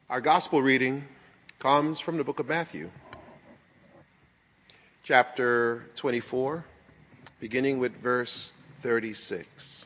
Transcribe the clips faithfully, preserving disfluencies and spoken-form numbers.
Our gospel reading comes from the book of Matthew, chapter twenty-four, beginning with verse thirty-six.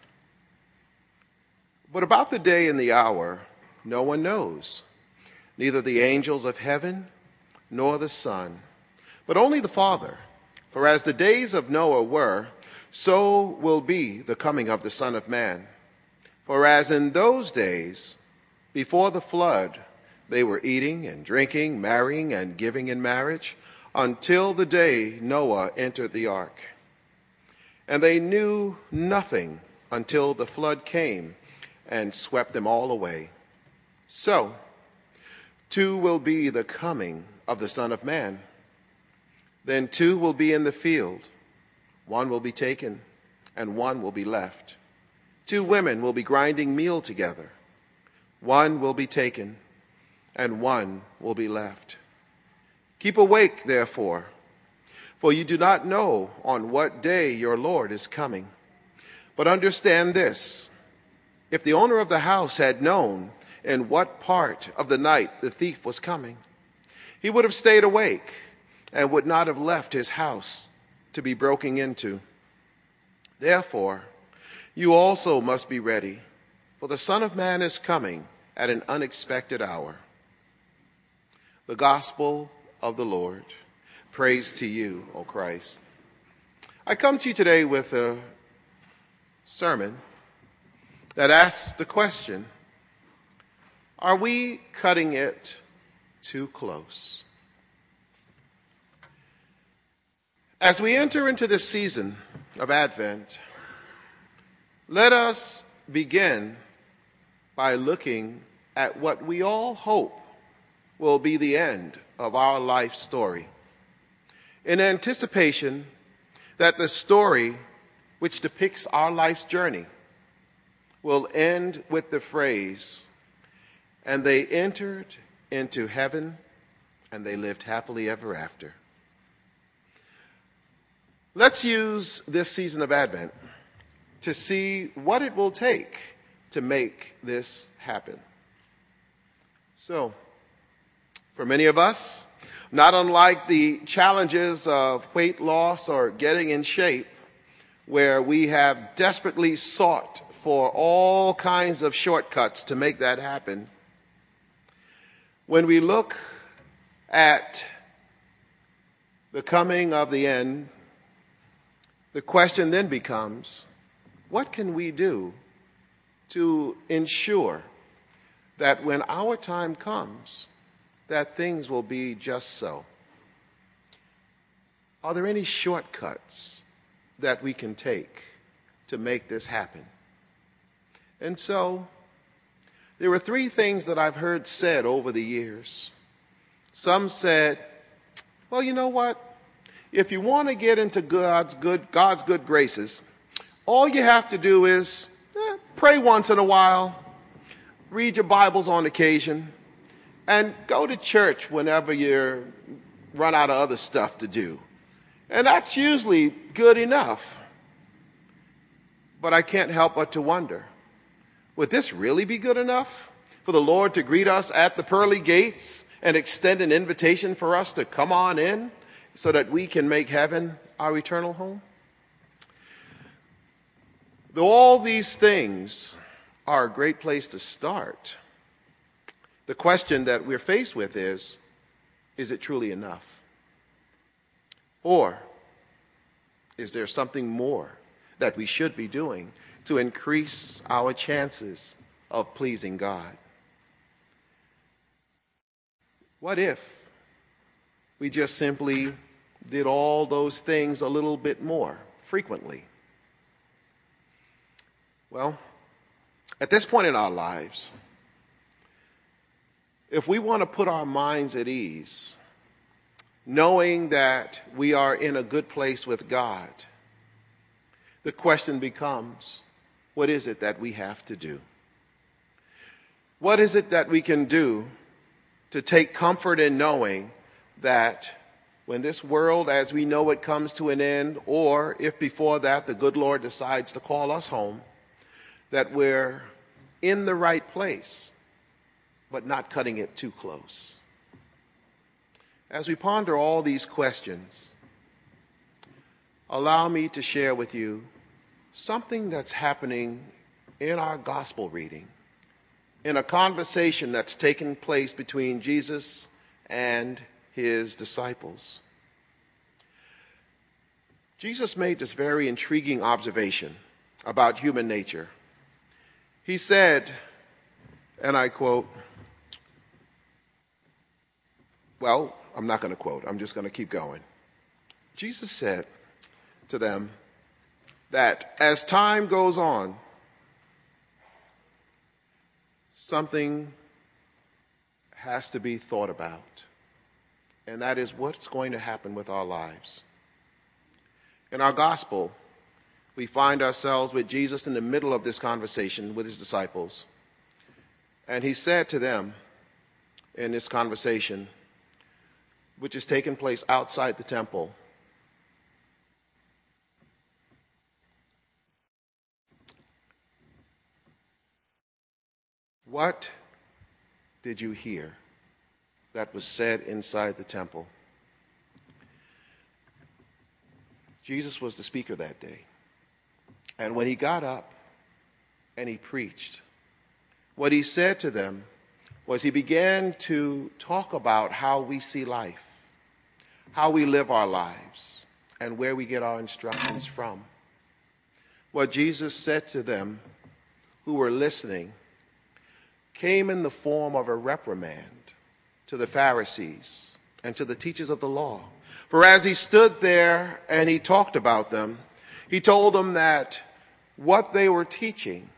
But about the day and the hour, no one knows, neither the angels of heaven nor the Son, but only the Father. For as the days of Noah were, so will be the coming of the Son of Man. For as in those days, before the flood, they were eating and drinking, marrying and giving in marriage, until the day Noah entered the ark. And they knew nothing until the flood came and swept them all away. So, too will be the coming of the Son of Man. Then two will be in the field. One will be taken, and one will be left. Two women will be grinding meal together. One will be taken, and one will be left. Keep awake, therefore, for you do not know on what day your Lord is coming. But understand this, if the owner of the house had known in what part of the night the thief was coming, he would have stayed awake and would not have left his house to be broken into. Therefore, you also must be ready, for the Son of Man is coming at an unexpected hour. The Gospel of the Lord. Praise to you, O Christ. I come to you today with a sermon that asks the question, are we cutting it too close? As we enter into this season of Advent, let us begin by looking at what we all hope will be the end of our life story, in anticipation that the story which depicts our life's journey will end with the phrase, and they entered into heaven and they lived happily ever after. Let's use this season of Advent to see what it will take to make this happen. So, for many of us, not unlike the challenges of weight loss or getting in shape, where we have desperately sought for all kinds of shortcuts to make that happen, when we look at the coming of the end, the question then becomes, what can we do to ensure that when our time comes, that things will be just so? Are there any shortcuts that we can take to make this happen? And so, there were three things that I've heard said over the years. Some said, well, you know what? If you want to get into God's good, God's good graces, all you have to do is eh, pray once in a while, read your Bibles on occasion, and go to church whenever you run out of other stuff to do. And that's usually good enough. But I can't help but to wonder, would this really be good enough for the Lord to greet us at the pearly gates and extend an invitation for us to come on in so that we can make heaven our eternal home? Though all these things are a great place to start, the question that we're faced with is, is it truly enough? Or is there something more that we should be doing to increase our chances of pleasing God? What if we just simply did all those things a little bit more frequently? Well, at this point in our lives, if we want to put our minds at ease, knowing that we are in a good place with God, the question becomes, what is it that we have to do? What is it that we can do to take comfort in knowing that when this world as we know it comes to an end, or if before that the good Lord decides to call us home, that we're in the right place but not cutting it too close. As we ponder all these questions, allow me to share with you something that's happening in our gospel reading, in a conversation that's taken place between Jesus and his disciples. Jesus made this very intriguing observation about human nature. He said, and I quote, well, I'm not going to quote, I'm just going to keep going. Jesus said to them that as time goes on, something has to be thought about, and that is what's going to happen with our lives. In our gospel, we find ourselves with Jesus in the middle of this conversation with his disciples. And he said to them in this conversation, which is taking place outside the temple, "What did you hear that was said inside the temple?" Jesus was the speaker that day. And when he got up and he preached, what he said to them was he began to talk about how we see life, how we live our lives, and where we get our instructions from. What Jesus said to them who were listening came in the form of a reprimand to the Pharisees and to the teachers of the law. For as he stood there and he talked about them, he told them that what they were teaching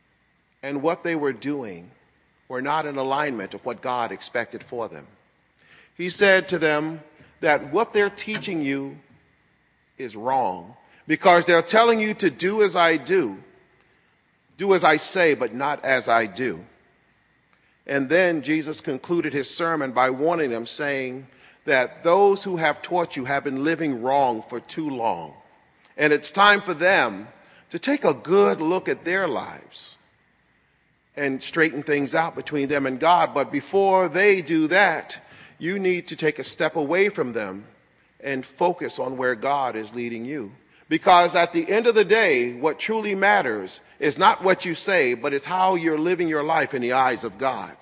and what they were doing were not in alignment of what God expected for them. He said to them that what they're teaching you is wrong because they're telling you to do as I do, do as I say, but not as I do. And then Jesus concluded his sermon by warning them, saying that those who have taught you have been living wrong for too long. And it's time for them to take a good look at their lives and straighten things out between them and God. But before they do that, you need to take a step away from them and focus on where God is leading you. Because at the end of the day, what truly matters is not what you say, but it's how you're living your life in the eyes of God.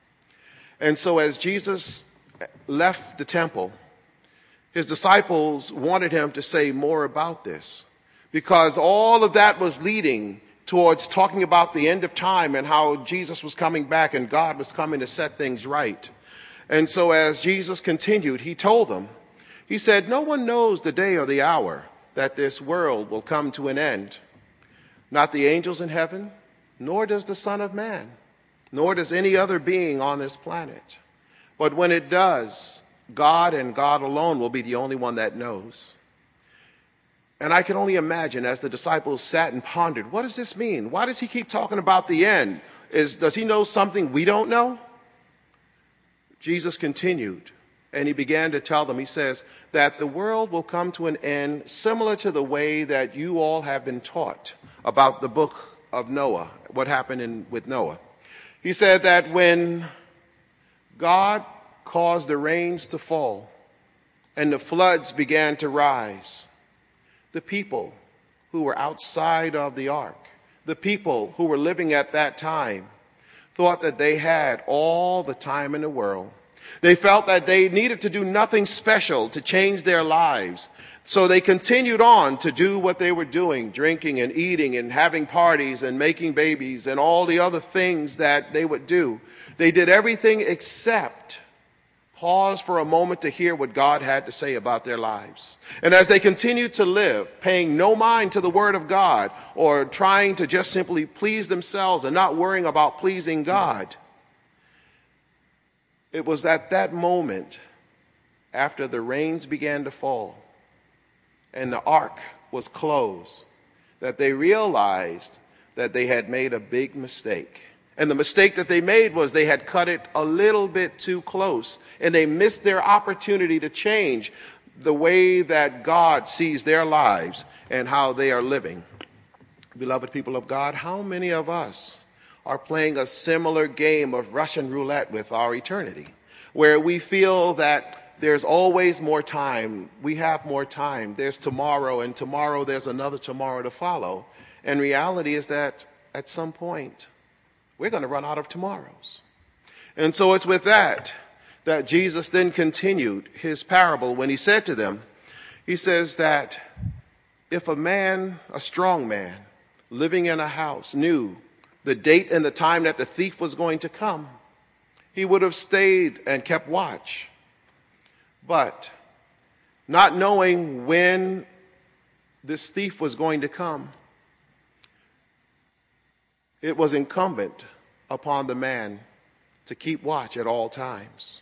And so as Jesus left the temple, his disciples wanted him to say more about this, because all of that was leading towards talking about the end of time and how Jesus was coming back and God was coming to set things right. And so as Jesus continued, he told them, he said, "No one knows the day or the hour that this world will come to an end. Not the angels in heaven, nor does the Son of Man, nor does any other being on this planet. But when it does, God and God alone will be the only one that knows." And I can only imagine as the disciples sat and pondered, what does this mean? Why does he keep talking about the end? Is, does he know something we don't know? Jesus continued, and he began to tell them, he says, that the world will come to an end similar to the way that you all have been taught about the book of Noah, what happened in, with Noah. He said that when God caused the rains to fall and the floods began to rise, the people who were outside of the ark, the people who were living at that time, thought that they had all the time in the world. They felt that they needed to do nothing special to change their lives. So they continued on to do what they were doing, drinking and eating and having parties and making babies and all the other things that they would do. They did everything except pause for a moment to hear what God had to say about their lives. And as they continued to live, paying no mind to the word of God or trying to just simply please themselves and not worrying about pleasing God, it was at that moment, after the rains began to fall and the ark was closed, that they realized that they had made a big mistake. And the mistake that they made was they had cut it a little bit too close, and they missed their opportunity to change the way that God sees their lives and how they are living. Beloved people of God, how many of us are playing a similar game of Russian roulette with our eternity, where we feel that there's always more time. We have more time. There's tomorrow, and tomorrow there's another tomorrow to follow. And reality is that at some point, we're going to run out of tomorrows. And so it's with that that Jesus then continued his parable when he said to them, he says that if a man, a strong man, living in a house knew the date and the time that the thief was going to come, he would have stayed and kept watch. But not knowing when this thief was going to come, it was incumbent upon the man to keep watch at all times.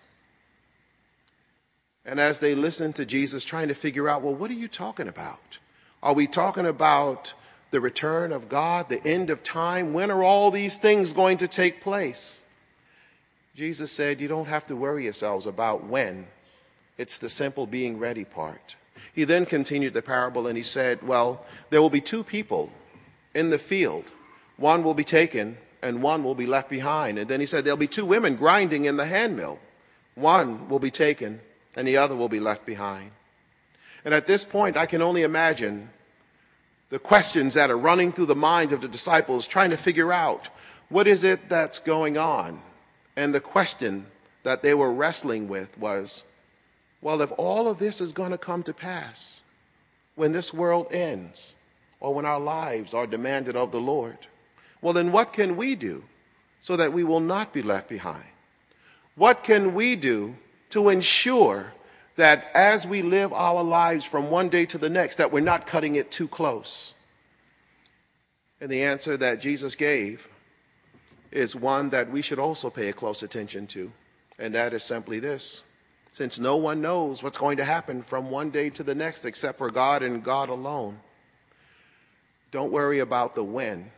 And as they listened to Jesus trying to figure out, well, what are you talking about? Are we talking about the return of God, the end of time? When are all these things going to take place? Jesus said, you don't have to worry yourselves about when. It's the simple being ready part. He then continued the parable and he said, well, there will be two people in the field. One will be taken and one will be left behind. And then he said, there'll be two women grinding in the handmill. One will be taken and the other will be left behind. And at this point, I can only imagine the questions that are running through the minds of the disciples trying to figure out what is it that's going on. And the question that they were wrestling with was, well, if all of this is going to come to pass when this world ends or when our lives are demanded of the Lord, well, then what can we do so that we will not be left behind? What can we do to ensure that as we live our lives from one day to the next, that we're not cutting it too close? And the answer that Jesus gave is one that we should also pay a close attention to, and that is simply this. Since no one knows what's going to happen from one day to the next except for God and God alone, don't worry about the when.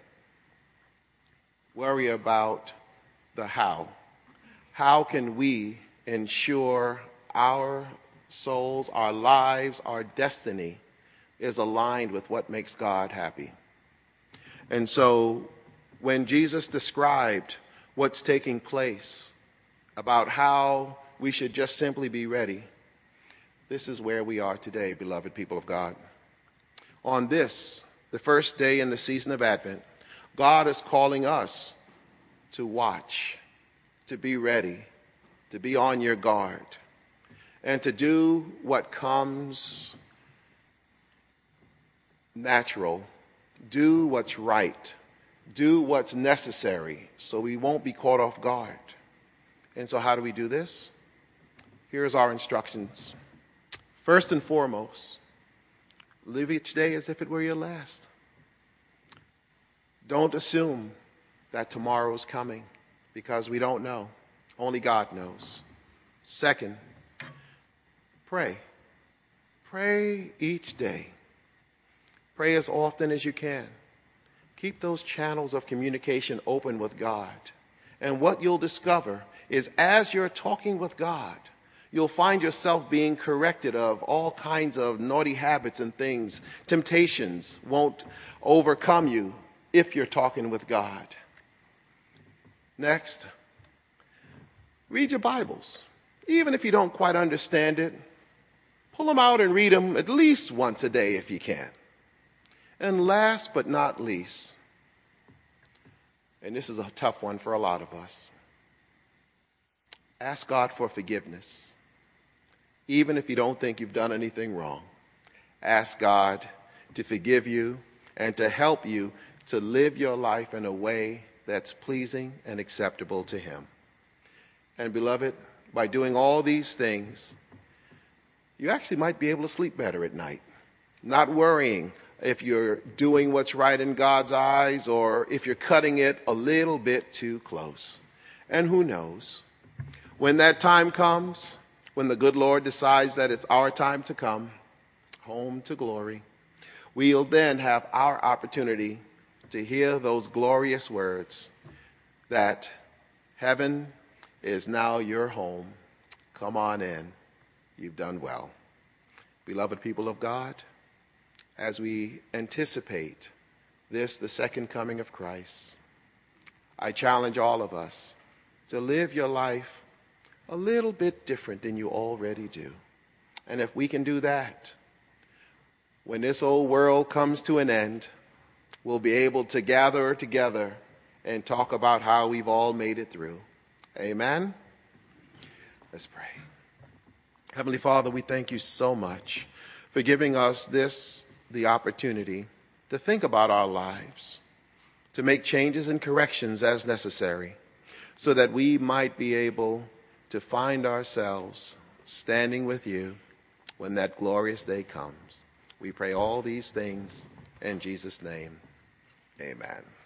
Worry about the how. How can we ensure our souls, our lives, our destiny is aligned with what makes God happy? And so when Jesus described what's taking place, about how we should just simply be ready, this is where we are today, beloved people of God. On this, the first day in the season of Advent, God is calling us to watch, to be ready, to be on your guard, and to do what comes natural, do what's right, do what's necessary, so we won't be caught off guard. And so how do we do this? Here's our instructions. First and foremost, live each day as if it were your last. Don't assume that tomorrow's coming, because we don't know. Only God knows. Second, pray. Pray each day. Pray as often as you can. Keep those channels of communication open with God. And what you'll discover is as you're talking with God, you'll find yourself being corrected of all kinds of naughty habits and things. Temptations won't overcome you if you're talking with God. Next, read your Bibles. Even if you don't quite understand it, pull them out and read them at least once a day if you can. And last but not least, and this is a tough one for a lot of us, ask God for forgiveness. Even if you don't think you've done anything wrong, ask God to forgive you and to help you to live your life in a way that's pleasing and acceptable to Him. And beloved, by doing all these things, you actually might be able to sleep better at night, not worrying if you're doing what's right in God's eyes or if you're cutting it a little bit too close. And who knows, when that time comes, when the good Lord decides that it's our time to come home to glory, we'll then have our opportunity to hear those glorious words that heaven is now your home. Come on in. You've done well. Beloved people of God, as we anticipate this, the second coming of Christ, I challenge all of us to live your life a little bit different than you already do. And if we can do that, when this old world comes to an end, we'll be able to gather together and talk about how we've all made it through. Amen? Let's pray. Heavenly Father, we thank you so much for giving us this, the opportunity to think about our lives, to make changes and corrections as necessary, so that we might be able to find ourselves standing with you when that glorious day comes. We pray all these things in Jesus' name. Amen.